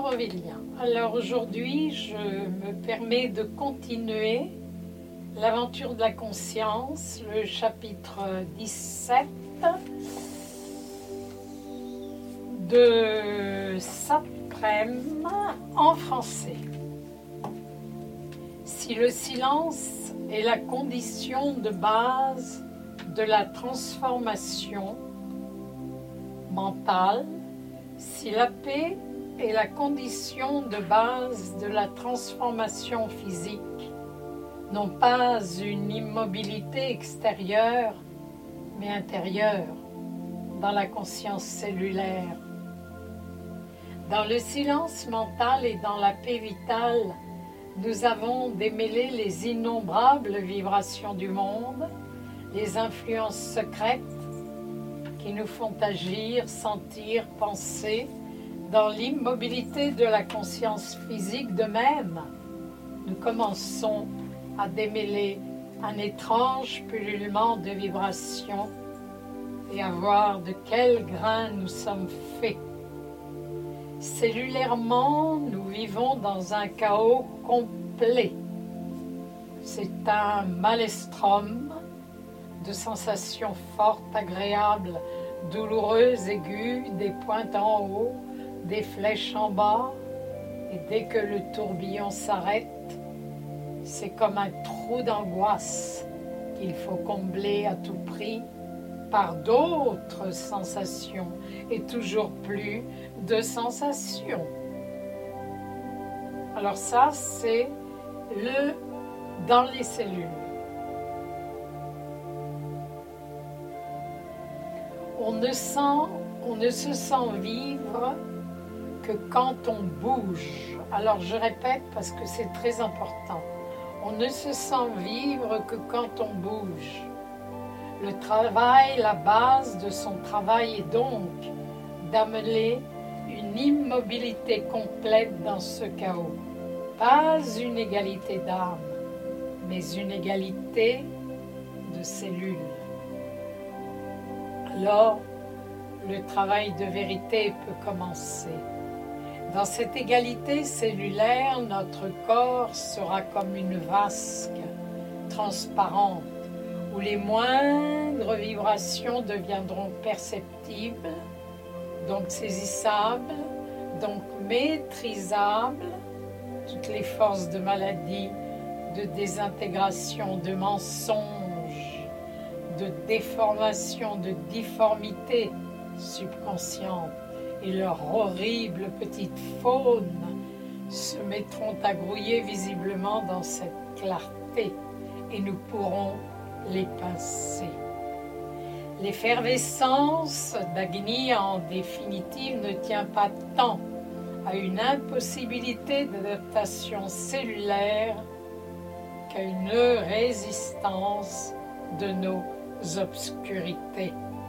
Aurélia. Alors aujourd'hui, je me permets de continuer l'aventure de la conscience, le chapitre 17 de Saprem en français. Si le silence est la condition de base de la transformation mentale, si la paix est la condition de base de la transformation physique, non pas une immobilité extérieure, mais intérieure, dans la conscience cellulaire. Dans le silence mental et dans la paix vitale, nous avons démêlé les innombrables vibrations du monde, les influences secrètes qui nous font agir, sentir, penser dans l'immobilité de la conscience physique. De même, nous commençons à démêler un étrange pullulement de vibrations et à voir de quel grain nous sommes faits. Cellulairement, nous vivons dans un chaos complet. C'est un maelstrom de sensations fortes, agréables, douloureuses, aiguës, des pointes en haut, des flèches en bas, et dès que le tourbillon s'arrête, c'est comme un trou d'angoisse qu'il faut combler à tout prix par d'autres sensations et toujours plus de sensations. Alors ça, c'est dans les cellules. On ne se sent vivre que quand on bouge. Alors je répète parce que c'est très important. On ne se sent vivre que quand on bouge. Le travail, la base de son travail est donc d'amener une immobilité complète dans ce chaos. Pas une égalité d'âme, mais une égalité de cellules. Alors, le travail de vérité peut commencer. Dans cette égalité cellulaire, notre corps sera comme une vasque transparente où les moindres vibrations deviendront perceptibles, donc saisissables, donc maîtrisables. Toutes les forces de maladie, de désintégration, de mensonges, de déformation, de difformité subconsciente et leur horrible petite faune se mettront à grouiller visiblement dans cette clarté et nous pourrons les pincer. L'effervescence d'Agni en définitive ne tient pas tant à une impossibilité d'adaptation cellulaire qu'à une résistance de nos obscurités.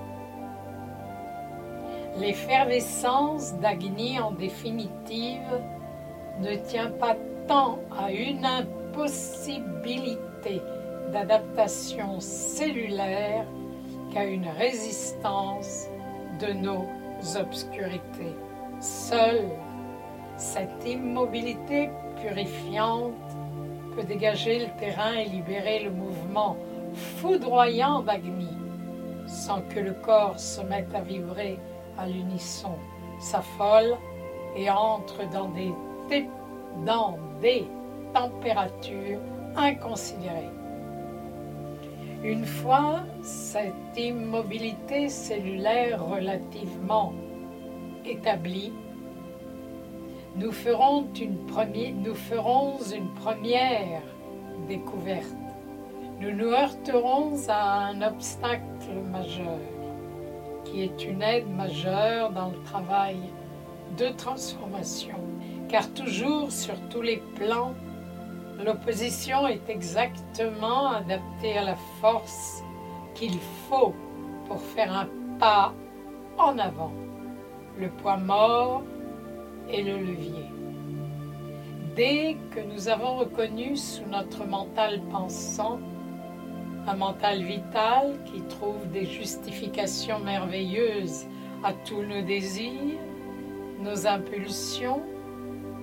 L'effervescence d'Agni en définitive ne tient pas tant à une impossibilité d'adaptation cellulaire qu'à une résistance de nos obscurités. Seule cette immobilité purifiante peut dégager le terrain et libérer le mouvement foudroyant d'Agni, sans que le corps se mette à vibrer à l'unisson, s'affole et entre dans des températures inconsidérées. Une fois cette immobilité cellulaire relativement établie, nous ferons une première découverte. Nous nous heurterons à un obstacle majeur, qui est une aide majeure dans le travail de transformation, car toujours sur tous les plans, l'opposition est exactement adaptée à la force qu'il faut pour faire un pas en avant, le poids mort et le levier. Dès que nous avons reconnu sous notre mental pensant un mental vital qui trouve des justifications merveilleuses à tous nos désirs, nos impulsions,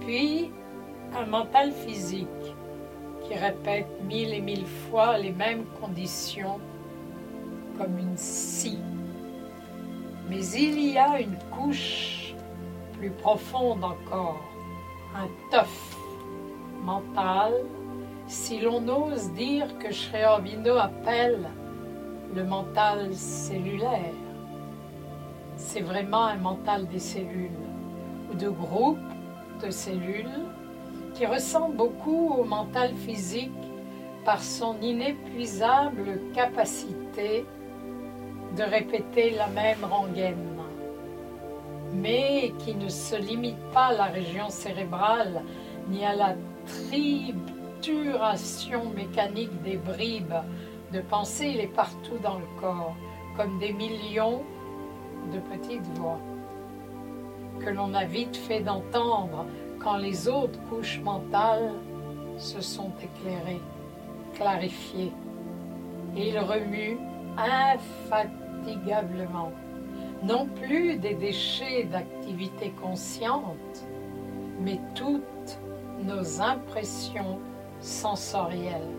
Puis, un mental physique qui répète 1000 et 1000 fois les mêmes conditions comme une scie. Mais il y a une couche plus profonde encore, un tuf mental, si l'on ose dire que Sri Aurobindo appelle le mental cellulaire. C'est vraiment un mental des cellules, ou de groupes de cellules, qui ressemble beaucoup au mental physique par son inépuisable capacité de répéter la même rengaine, mais qui ne se limite pas à la région cérébrale ni à la trituration mécanique des bribes de pensée. Il est partout dans le corps, comme des millions de petites voix que l'on a vite fait d'entendre quand les autres couches mentales se sont éclairées, clarifiées. Et il remue infatigablement, non plus des déchets d'activité consciente, mais toutes nos impressions sensorielles.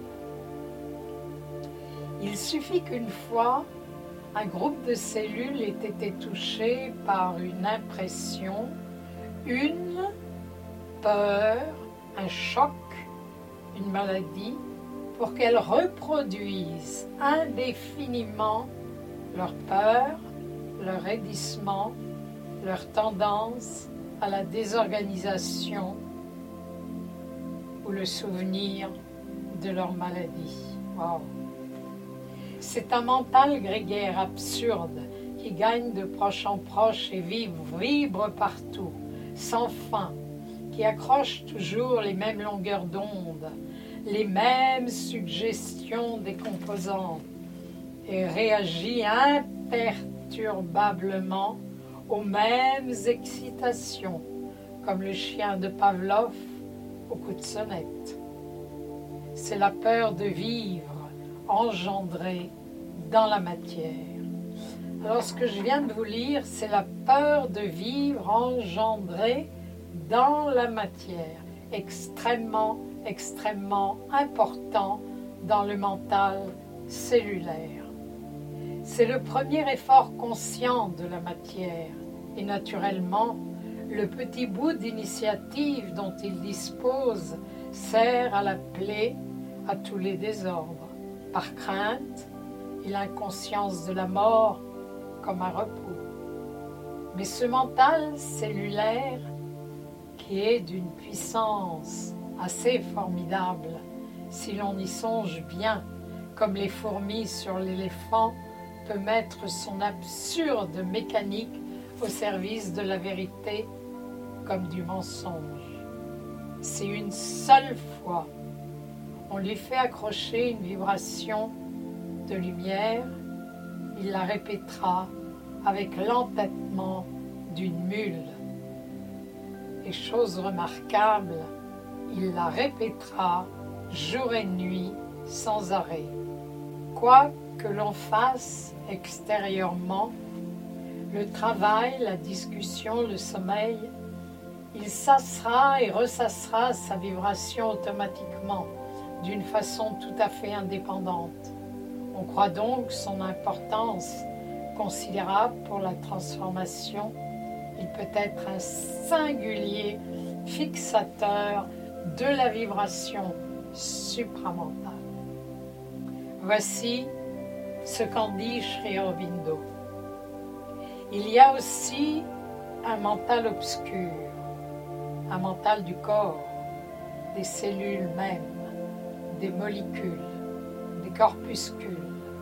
Il suffit qu'une fois, un groupe de cellules ait été touché par une impression, une peur, un choc, une maladie, pour qu'elles reproduisent indéfiniment leur peur, leur raidissement, leur tendance à la désorganisation ou le souvenir de leur maladie. Wow. C'est un mental grégaire absurde qui gagne de proche en proche et vibre partout, sans fin, qui accroche toujours les mêmes longueurs d'onde, les mêmes suggestions décomposantes et réagit imperturbablement aux mêmes excitations, comme le chien de Pavlov au coup de sonnette. C'est la peur de vivre engendrée dans la matière. Alors ce que je viens de vous lire, c'est la peur de vivre engendrée dans la matière, extrêmement important dans le mental cellulaire. C'est le premier effort conscient de la matière et naturellement, le petit bout d'initiative dont il dispose sert à l'appeler à tous les désordres, par crainte et l'inconscience de la mort comme un repos. Mais ce mental cellulaire, qui est d'une puissance assez formidable, si l'on y songe bien, comme les fourmis sur l'éléphant, peut mettre son absurde mécanique au service de la vérité comme du mensonge. C'est une seule fois, on lui fait accrocher une vibration de lumière, il la répétera avec l'entêtement d'une mule. Et chose remarquable, il la répétera jour et nuit sans arrêt. Quoi que l'on fasse extérieurement, le travail, la discussion, le sommeil, il sassera et ressassera sa vibration automatiquement, d'une façon tout à fait indépendante. On croit donc son importance considérable pour la transformation. Il peut être un singulier fixateur de la vibration supramentale. Voici ce qu'en dit Sri Aurobindo. Il y a aussi un mental obscur, un mental du corps, des cellules mêmes, des molécules, des corpuscules.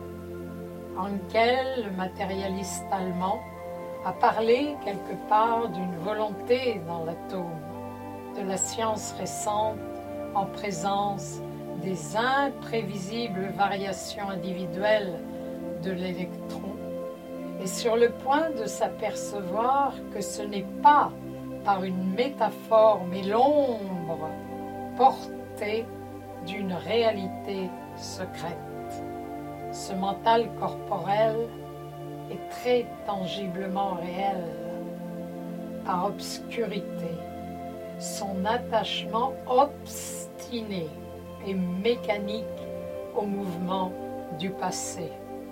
Henkel, le matérialiste allemand, a parlé quelque part d'une volonté dans l'atome, de la science récente en présence des imprévisibles variations individuelles de l'électron, et sur le point de s'apercevoir que ce n'est pas par une métaphore, mais l'ombre portée d'une réalité secrète. Ce mental corporel est très tangiblement réel, par obscurité, son attachement obstiné et mécanique au mouvement du passé,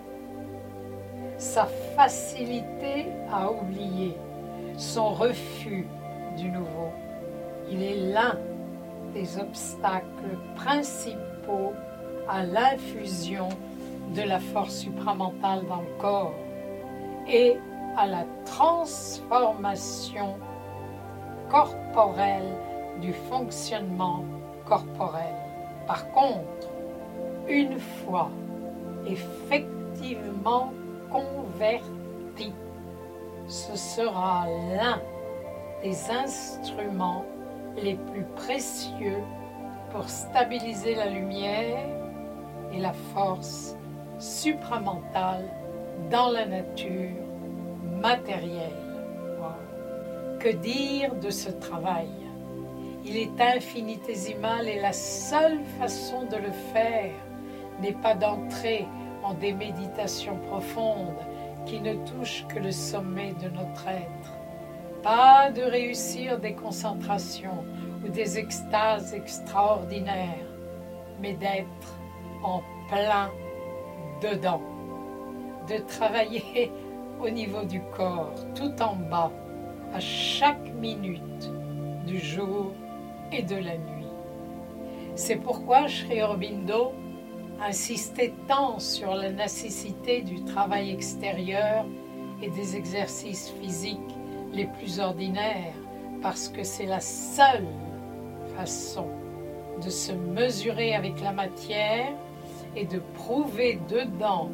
sa facilité à oublier, son refus du nouveau. Il est l'un des obstacles principaux à l'infusion de la force supramentale dans le corps et à la transformation corporelle du fonctionnement corporel. Par contre, une fois effectivement converti, ce sera l'un des instruments les plus précieux pour stabiliser la lumière et la force supramentale dans la nature matérielle. Wow. Que dire de ce travail? Il est infinitésimal et la seule façon de le faire n'est pas d'entrer en des méditations profondes qui ne touchent que le sommet de notre être. Pas de réussir des concentrations ou des extases extraordinaires, mais d'être en plein dedans, de travailler au niveau du corps, tout en bas, à chaque minute du jour et de la nuit. C'est pourquoi Sri Aurobindo insistait tant sur la nécessité du travail extérieur et des exercices physiques les plus ordinaires, parce que c'est la seule façon de se mesurer avec la matière et de prouver dedans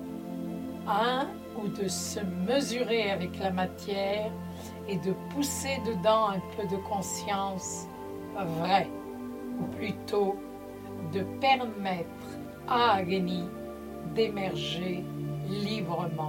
ou de se mesurer avec la matière et de pousser dedans un peu de conscience vraie, ou plutôt de permettre à Agni d'émerger librement.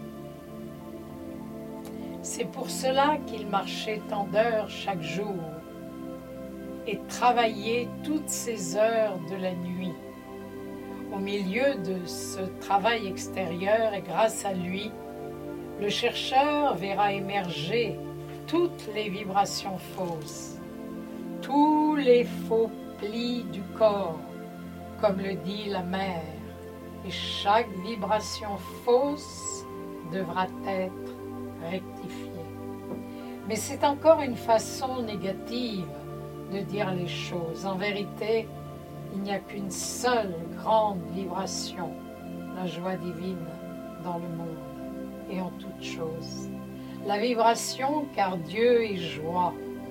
C'est pour cela qu'il marchait tant d'heures chaque jour et travaillait toutes ces heures de la nuit. Au milieu de ce travail extérieur et grâce à lui, le chercheur verra émerger toutes les vibrations fausses, tous les faux plis du corps, comme le dit la mère, et chaque vibration fausse devra être rectifiée. Mais c'est encore une façon négative de dire les choses. En vérité, il n'y a qu'une seule grande vibration, la joie divine dans le monde et en toutes choses. La vibration, car Dieu est joie.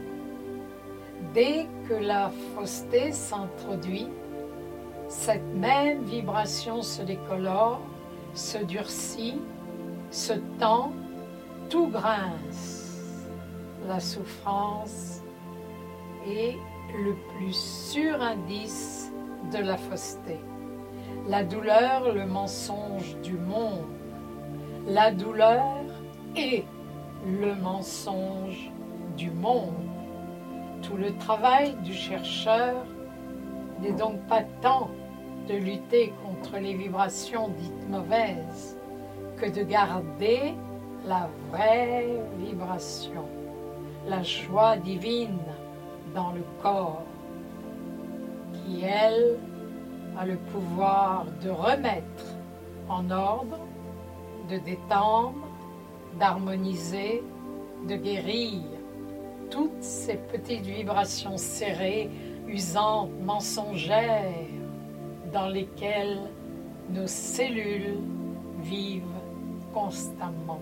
Dès que la fausseté s'introduit, cette même vibration se décolore, se durcit, se tend, tout grince. La souffrance est le plus sûr indice de la fausseté. La douleur, le mensonge du monde. La douleur est le mensonge du monde. Tout le travail du chercheur n'est donc pas tant de lutter contre les vibrations dites mauvaises que de garder la vraie vibration, la joie divine dans le corps, qui, elle, a le pouvoir de remettre en ordre, de détendre, d'harmoniser, de guérir toutes ces petites vibrations serrées, usantes, mensongères, dans lesquelles nos cellules vivent constamment.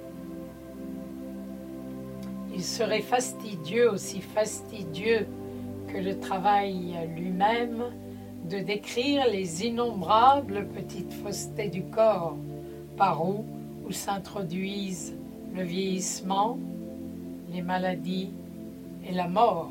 Il serait fastidieux, aussi fastidieux que le travail lui-même, de décrire les innombrables petites faussetés du corps, par où s'introduisent le vieillissement, les maladies et la mort.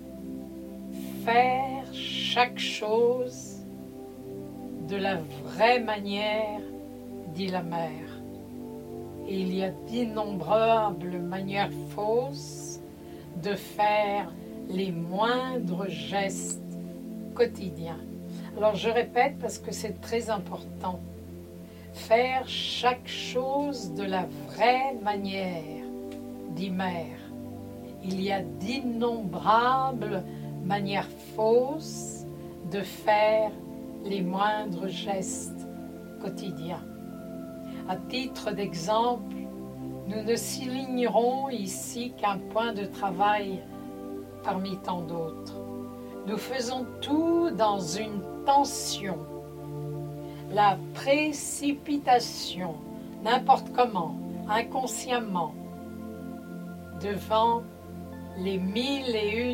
Faire chaque chose de la vraie manière, dit la mère. Et il y a d'innombrables manières fausses de faire les moindres gestes quotidiens. Alors je répète parce que c'est très important. Faire chaque chose de la vraie manière, dit mère. il y a d'innombrables manières fausses de faire les moindres gestes quotidiens. À titre d'exemple, nous ne soulignerons ici qu'un point de travail parmi tant d'autres. Nous faisons tout dans une tension. La précipitation, n'importe comment, inconsciemment, devant les 1001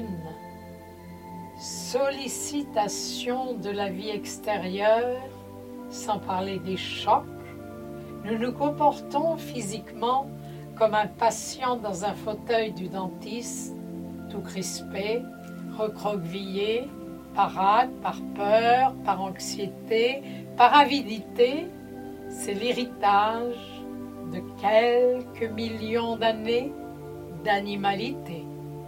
sollicitations de la vie extérieure, sans parler des chocs, nous nous comportons physiquement comme un patient dans un fauteuil du dentiste, tout crispé, recroquevillé, par hâte, par peur, par anxiété, par avidité. C'est l'héritage de quelques millions d'années d'animalité.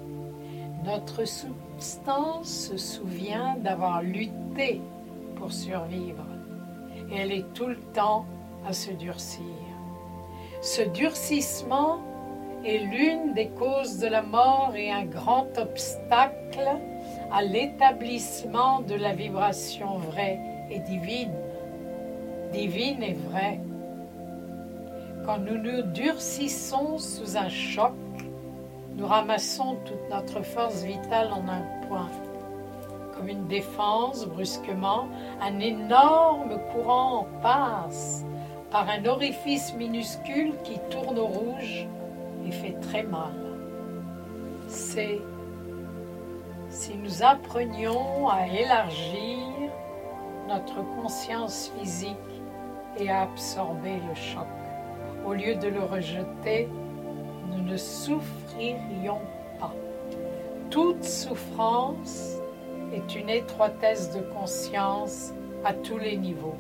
Notre substance se souvient d'avoir lutté pour survivre et elle est tout le temps à se durcir. Ce durcissement est l'une des causes de la mort et un grand obstacle à l'établissement de la vibration vraie et divine. Divine et vraie. Quand nous nous durcissons sous un choc, nous ramassons toute notre force vitale en un point. Comme une défense, brusquement, un énorme courant passe par un orifice minuscule qui tourne au rouge et fait très mal. C'est si nous apprenions à élargir notre conscience physique et à absorber le choc. Au lieu de le rejeter, nous ne souffririons pas. Toute souffrance est une étroitesse de conscience à tous les niveaux.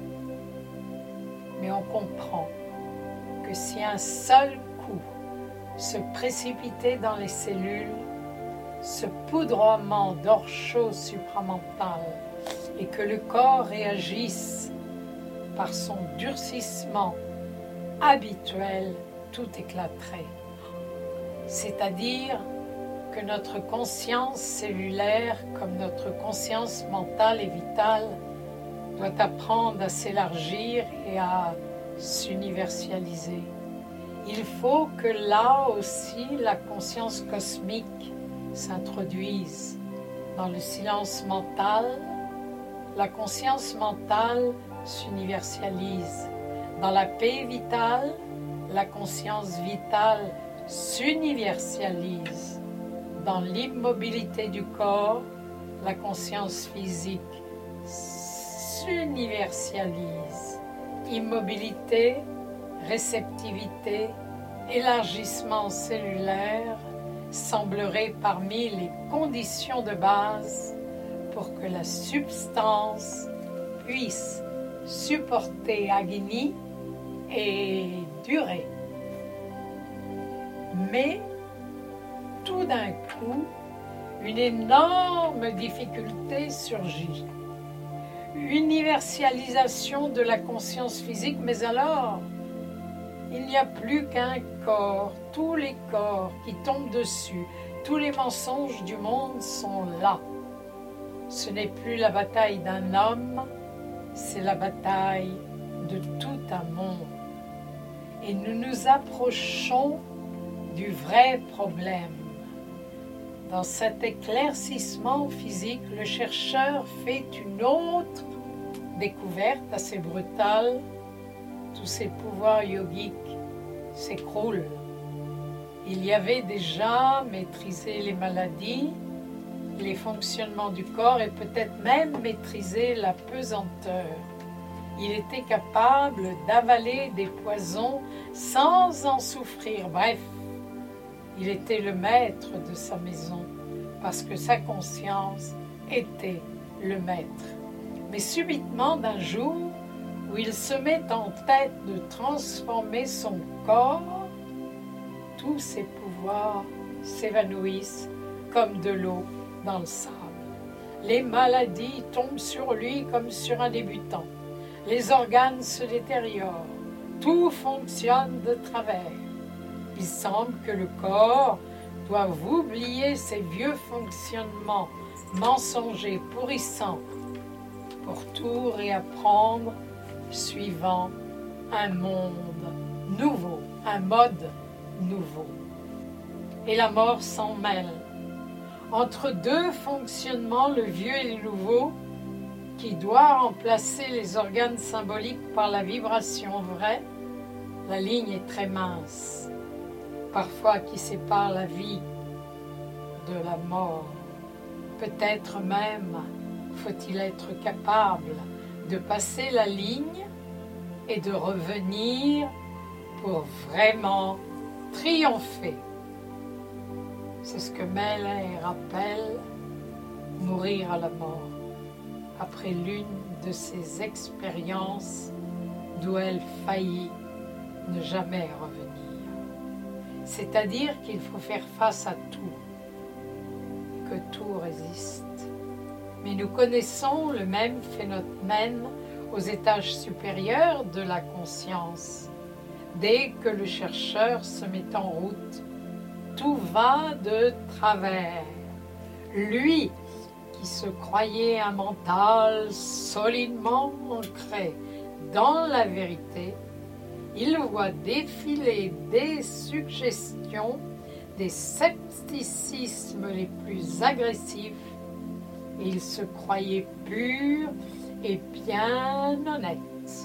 Mais on comprend que si un seul coup se précipitait dans les cellules, ce poudroiement d'or chaud supramental, et que le corps réagisse par son durcissement habituel, tout éclaterait. C'est-à-dire que notre conscience cellulaire, comme notre conscience mentale et vitale, doit apprendre à s'élargir et à s'universaliser. Il faut que là aussi la conscience cosmique s'introduise. Dans le silence mental, la conscience mentale s'universalise. Dans la paix vitale, la conscience vitale s'universalise. Dans l'immobilité du corps, la conscience physique s'universalise. Immobilité, réceptivité, élargissement cellulaire sembleraient parmi les conditions de base pour que la substance puisse supporter Agni et durer. Mais tout d'un coup, une énorme difficulté surgit. Universalisation de la conscience physique, mais alors, il n'y a plus qu'un corps, tous les corps qui tombent dessus, tous les mensonges du monde sont là. Ce n'est plus la bataille d'un homme, c'est la bataille de tout un monde. Et nous nous approchons du vrai problème. Dans cet éclaircissement physique, le chercheur fait une autre découverte assez brutale. Tous ses pouvoirs yogiques s'écroulent. Il y avait déjà maîtrisé les maladies, les fonctionnements du corps et peut-être même maîtrisé la pesanteur. Il était capable d'avaler des poisons sans en souffrir. Bref, il était le maître de sa maison parce que sa conscience était le maître. Mais subitement, d'un jour, où il se met en tête de transformer son corps, tous ses pouvoirs s'évanouissent comme de l'eau dans le sable. Les maladies tombent sur lui comme sur un débutant. Les organes se détériorent. Tout fonctionne de travers. Il semble que le corps doivent oublier ces vieux fonctionnements mensongers, pourrissants, pour tout réapprendre suivant un monde nouveau, un mode nouveau. Et la mort s'en mêle. Entre deux fonctionnements, le vieux et le nouveau, qui doit remplacer les organes symboliques par la vibration vraie, la ligne est très mince, parfois qui sépare la vie de la mort. Peut-être même faut-il être capable de passer la ligne et de revenir pour vraiment triompher. C'est ce que Melair appelle mourir à la mort, après l'une de ces expériences d'où elle faillit ne jamais revenir. C'est-à-dire qu'il faut faire face à tout, que tout résiste. Mais nous connaissons le même phénomène aux étages supérieurs de la conscience. Dès que le chercheur se met en route, tout va de travers. Lui, qui se croyait un mental solidement ancré dans la vérité, il voit défiler des suggestions, des scepticismes les plus agressifs, et il se croyait pur et bien honnête.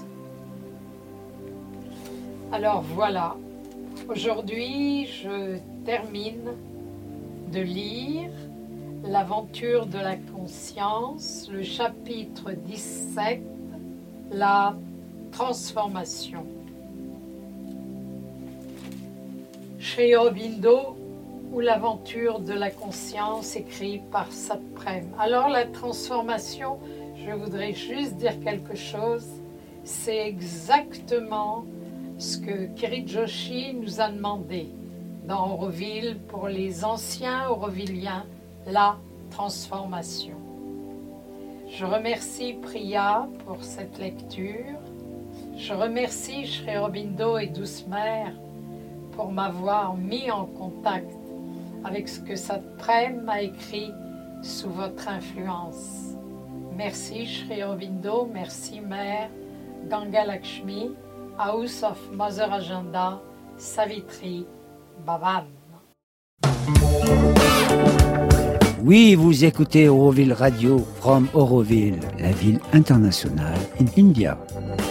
Alors voilà, aujourd'hui je termine de lire L'aventure de la conscience, le chapitre 17, la transformation. Sri Aurobindo ou l'aventure de la conscience, écrit par Satprem. Alors la transformation, je voudrais juste dire quelque chose, c'est exactement ce que Kirit Joshi nous a demandé dans Auroville pour les anciens aurovilliens, la transformation. Je remercie Priya pour cette lecture. Je remercie Sri Aurobindo et Douce Mère pour m'avoir mis en contact avec ce que Satprem a écrit sous votre influence. Merci Sri Aurobindo, merci Mère, Ganga Lakshmi, House of Mother Agenda, Savitri, Bhavan. Oui, vous écoutez Auroville Radio from Auroville, la ville internationale in India.